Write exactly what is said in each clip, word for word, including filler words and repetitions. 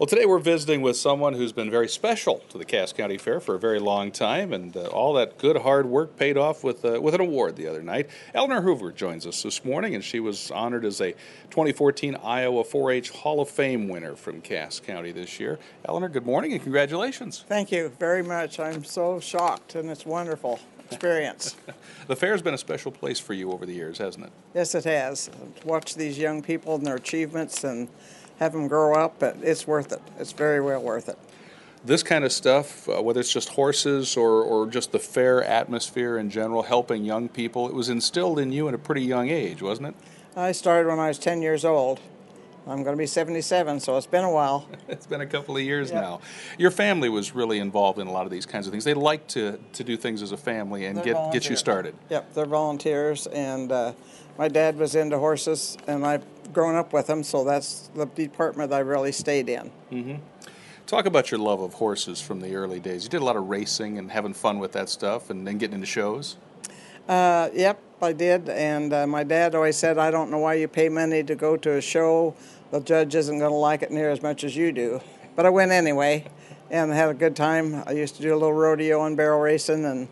Well, today we're visiting with someone who's been very special to the Cass County Fair for a very long time, and uh, all that good hard work paid off with uh, with an award the other night. Eleanor Hoover joins us this morning, and she was honored as a twenty fourteen Iowa four H Hall of Fame winner from Cass County this year. Eleanor, good morning and congratulations. Thank you very much. I'm so shocked, and it's a wonderful experience. The fair's been a special place for you over the years, hasn't it? Yes, it has. Watch these young people and their achievements and have them grow up. It's worth it. It's very well worth it. This kind of stuff, uh, whether it's just horses or, or just the fair atmosphere in general, helping young people, it was instilled in you at a pretty young age, wasn't it? I started when I was ten years old. I'm going to be seventy-seven, so it's been a while. It's been a couple of years Yep. now. Your family was really involved in a lot of these kinds of things. They like to, to do things as a family and They're get, get you volunteers. started. Yep, they're volunteers, and uh, my dad was into horses, and I've grown up with him, so that's the department I really stayed in. Mm-hmm. Talk about your love of horses from the early days. You did a lot of racing and having fun with that stuff and then getting into shows. Uh, yep, I did, and uh, my dad always said, I don't know why you pay money to go to a show. The judge isn't going to like it near as much as you do. But I went anyway and had a good time. I used to do a little rodeo and barrel racing and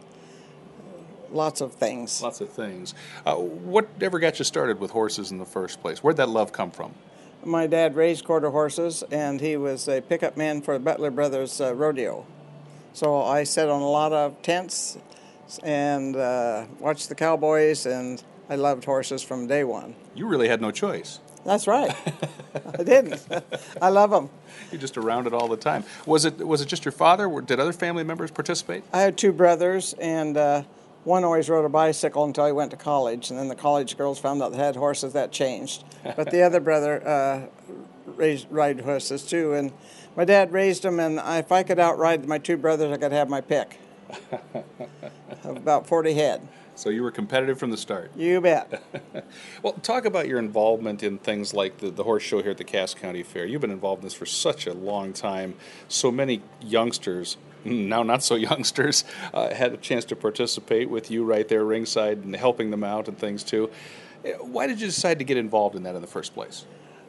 lots of things. Lots of things. Uh, what ever got you started with horses in the first place? Where'd that love come from? My dad raised quarter horses, and he was a pickup man for the Butler Brothers uh, Rodeo. So I sat on a lot of tents and uh, watched the cowboys, and I loved horses from day one. You really had no choice. That's right. I didn't. I love them. You're just around it all the time. Was it was it just your father? Did other family members participate? I had two brothers, and uh, one always rode a bicycle until he went to college, and then the college girls found out they had horses. That changed. But the other brother uh, raised ride horses too, and my dad raised them, and I, if I could outride my two brothers, I could have my pick. Of about forty head. So you were competitive from the start. You bet. Well, talk about your involvement in things like the, the horse show here at the Cass County Fair. You've been involved in this for such a long time. So many youngsters, now not so youngsters, uh, had a chance to participate with you right there ringside and helping them out and things too. Why did you decide to get involved in that in the first place?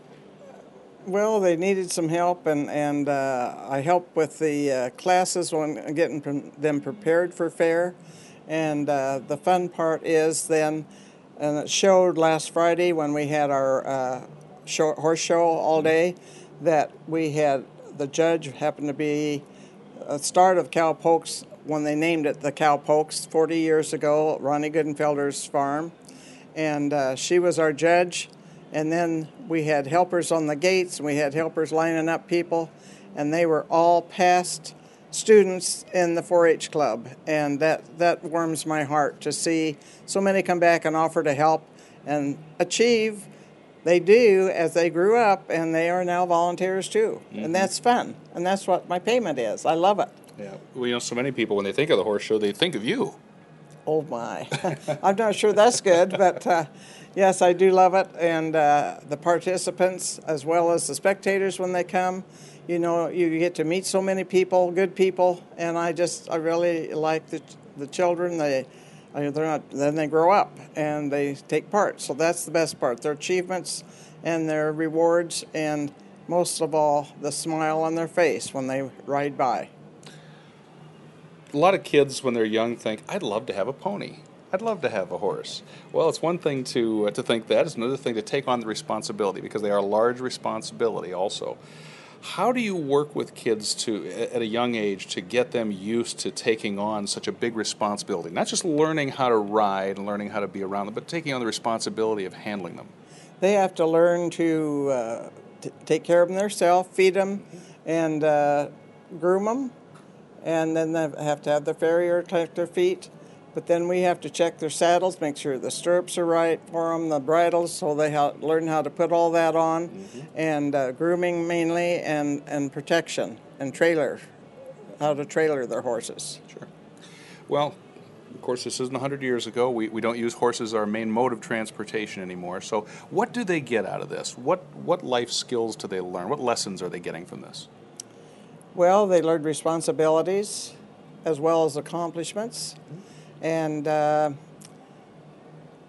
Well, they needed some help, and, and uh, I helped with the uh, classes when getting pre- them prepared for fair. And uh, the fun part is then, and it showed last Friday when we had our uh, show, horse show all day, that we had the judge happened to be a start of Cow Pokes when they named it the Cow Pokes forty years ago, Ronnie Goodenfelder's farm. And uh, she was our judge. And then we had helpers on the gates, and we had helpers lining up people, and they were all past students in the four H club, and that, that warms my heart to see so many come back and offer to help and achieve. They do as they grew up, and they are now volunteers too. Mm-hmm. And that's fun, and that's what my payment is. I love it. Yeah. Well, you know, so many people, when they think of the horse show, they think of you. Oh, my. I'm not sure that's good, but uh, yes, I do love it. And uh, the participants, as well as the spectators when they come, you know, you get to meet so many people, good people, and I just, I really like the the children. They, they're not, then they grow up and they take part. So that's the best part, their achievements and their rewards, and most of all, the smile on their face when they ride by. A lot of kids, when they're young, think, I'd love to have a pony. I'd love to have a horse. Well, it's one thing to uh, to think that. It's another thing to take on the responsibility, because they are a large responsibility also. How do you work with kids to, at a young age, to get them used to taking on such a big responsibility? Not just learning how to ride and learning how to be around them, but taking on the responsibility of handling them. They have to learn to uh, t- take care of them themselves, feed them, and uh, groom them. And then they have to have the farrier check their feet. But then we have to check their saddles, make sure the stirrups are right for them, the bridles, so they ha- learn how to put all that on, mm-hmm. and uh, grooming mainly, and, and protection, and trailer, how to trailer their horses. Sure. Well, of course, this isn't one hundred years ago. We, we don't use horses as our main mode of transportation anymore. So what do they get out of this? What, what life skills do they learn? What lessons are they getting from this? Well, they learned responsibilities as well as accomplishments. Mm-hmm. And uh,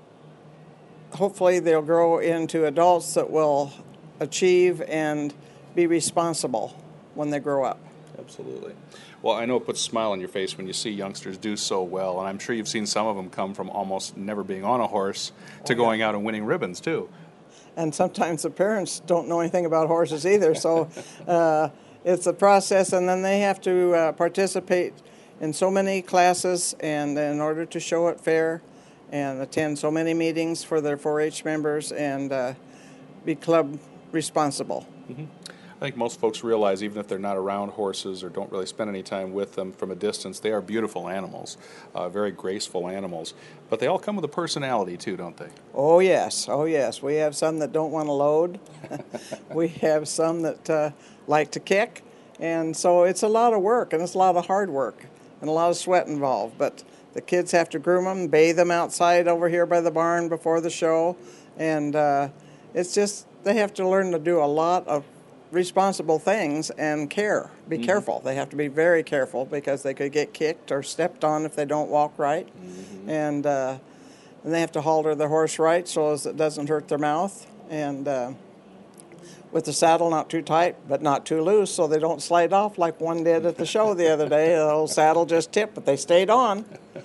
hopefully they'll grow into adults that will achieve and be responsible when they grow up. Absolutely. Well, I know it puts a smile on your face when you see youngsters do so well, and I'm sure you've seen some of them come from almost never being on a horse to oh, going yeah. out and winning ribbons, too. And sometimes the parents don't know anything about horses either, so uh, it's a process, and then they have to uh, participate in so many classes and in order to show it fair and attend so many meetings for their four H members and uh, be club responsible. Mm-hmm. I think most folks realize, even if they're not around horses or don't really spend any time with them from a distance, they are beautiful animals, uh, very graceful animals. But they all come with a personality too, don't they? Oh yes, oh yes. We have some that don't want to load. We have some that uh, like to kick. And so it's a lot of work, and it's a lot of hard work, and a lot of sweat involved. But the kids have to groom them, bathe them outside over here by the barn before the show. And uh, it's just, they have to learn to do a lot of responsible things and care. Be mm-hmm. careful. They have to be very careful because they could get kicked or stepped on if they don't walk right. Mm-hmm. And, uh, and they have to halter the horse right so as it doesn't hurt their mouth. And uh, with the saddle not too tight but not too loose so they don't slide off like one did at the show the other day. The old saddle just tipped, but they stayed on.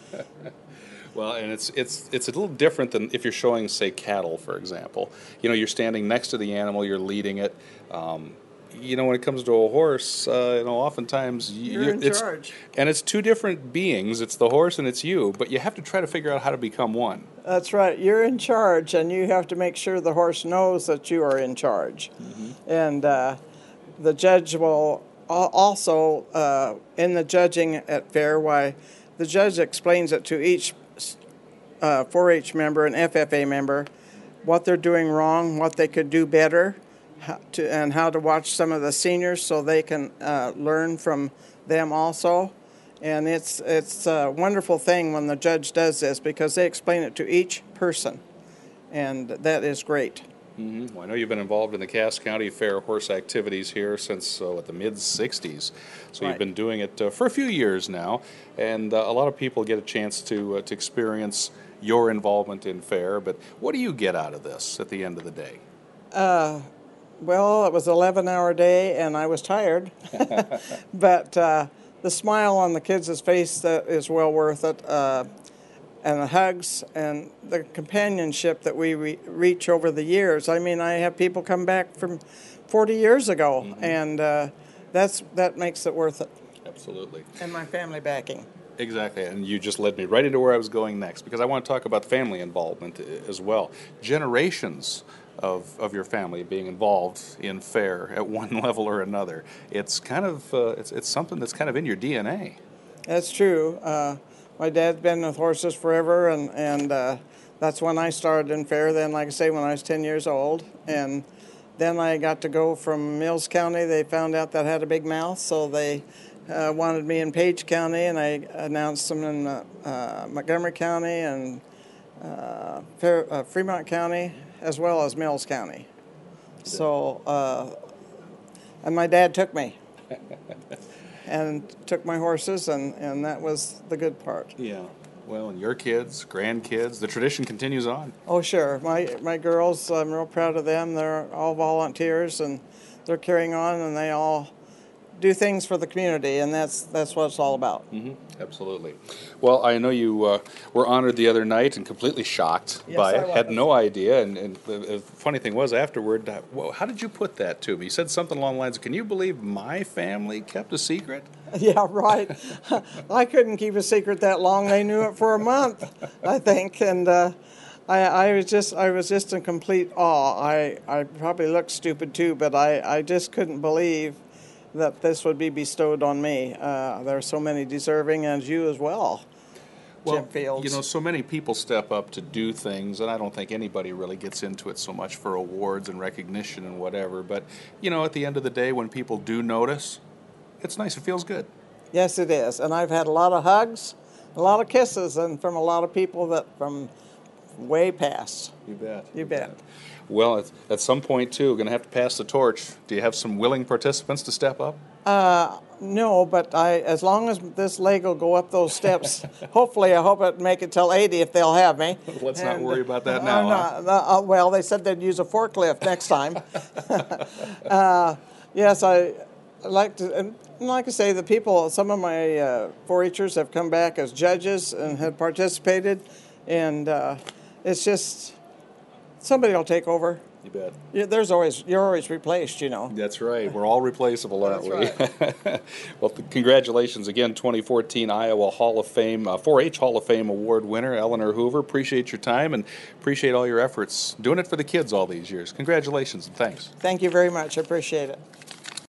Well, and it's it's it's a little different than if you're showing, say, cattle, for example. You know, you're standing next to the animal, you're leading it. Um, you know, when it comes to a horse, uh, you know, oftentimes you're, you're in it's, charge. And it's two different beings. It's the horse and it's you, but you have to try to figure out how to become one. That's right. You're in charge, and you have to make sure the horse knows that you are in charge. Mm-hmm. And uh, the judge will also, uh, in the judging at fair, why the judge explains it to each Uh, four H member and F F A member, what they're doing wrong, what they could do better, how to, and how to watch some of the seniors so they can uh, learn from them also. And it's it's a wonderful thing when the judge does this because they explain it to each person, and that is great. Mm-hmm. Well, I know you've been involved in the Cass County Fair horse activities here since uh, what, the mid sixties. So right. You've been doing it uh, for a few years now, and uh, a lot of people get a chance to uh, to experience your involvement in fair. But what do you get out of this at the end of the day? Uh, well, it was an eleven-hour day, and I was tired. But uh, the smile on the kids' face uh, is well worth it. Uh, and the hugs and the companionship that we re- reach over the years. I mean, I have people come back from forty years ago, mm-hmm. and uh, that's that makes it worth it. Absolutely. And my family backing. Exactly, and you just led me right into where I was going next, because I want to talk about family involvement as well. Generations of of your family being involved in fair at one level or another. It's kind of uh, it's it's something that's kind of in your D N A. That's true. Uh, My dad's been with horses forever, and, and uh, that's when I started in fair. Then, like I say, when I was ten years old. And then I got to go from Mills County. They found out that I had a big mouth, so they uh, wanted me in Page County, and I announced them in uh, uh, Montgomery County and uh, Fair, uh, Fremont County, as well as Mills County. So, uh, and my dad took me. And took my horses, and, and that was the good part. Yeah. Well, and your kids, grandkids, the tradition continues on. Oh, sure. My my girls, I'm real proud of them. They're all volunteers, and they're carrying on, and they all do things for the community, and that's that's what it's all about. Mm-hmm. Absolutely. Well, I know you uh, were honored the other night and completely shocked yes, by I it. was. Had no idea. And, and the funny thing was, afterward, uh, well, how did you put that to me? You said something along the lines of, "Can you believe my family kept a secret?" Yeah, right. I couldn't keep a secret that long. They knew it for a month, I think, and uh, I, I was just I was just in complete awe. I, I probably looked stupid too, but I, I just couldn't believe that this would be bestowed on me. Uh, there are so many deserving, and you as well, well, Jim Fields. You know, so many people step up to do things, and I don't think anybody really gets into it so much for awards and recognition and whatever. But, you know, at the end of the day, when people do notice, it's nice. It feels good. Yes, it is. And I've had a lot of hugs, a lot of kisses, and from a lot of people that from way past. You bet. You, you bet. bet. Well, at, at some point, too, we're going to have to pass the torch. Do you have some willing participants to step up? Uh, no, but I, as long as this leg will go up those steps, hopefully I hope it make it till eighty if they'll have me. Let's and, not worry about that now. Uh, huh? uh, uh, well, they said they'd use a forklift next time. uh, Yes, I I like to, and like I say, the people, some of my uh, four H'ers have come back as judges and have participated, and uh, it's just somebody will take over. You bet. Yeah, there's always you're always replaced, you know. That's right. We're all replaceable, aren't That's we? Well, th- congratulations again, twenty fourteen Iowa Hall of Fame, uh, four H Hall of Fame award winner, Eleanor Hoover. Appreciate your time and appreciate all your efforts doing it for the kids all these years. Congratulations and thanks. Thank you very much. I appreciate it.